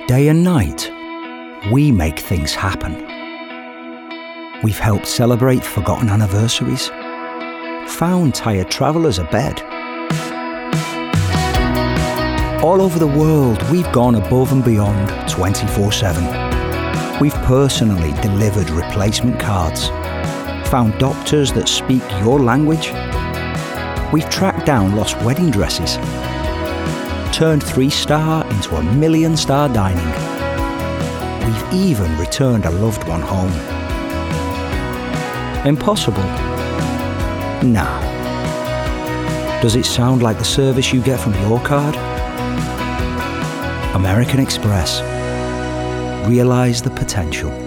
Day and night, we make things happen. We've helped celebrate forgotten anniversaries, found tired travellers a bed. All over the world, we've gone above and beyond 24/7. We've personally delivered replacement cards, found doctors that speak your language. We've tracked down lost wedding dresses, turned 3-star into 1-million-star dining. We've even returned a loved one home. Impossible? Nah. Does it sound like the service you get from your card? American Express. Realize the potential.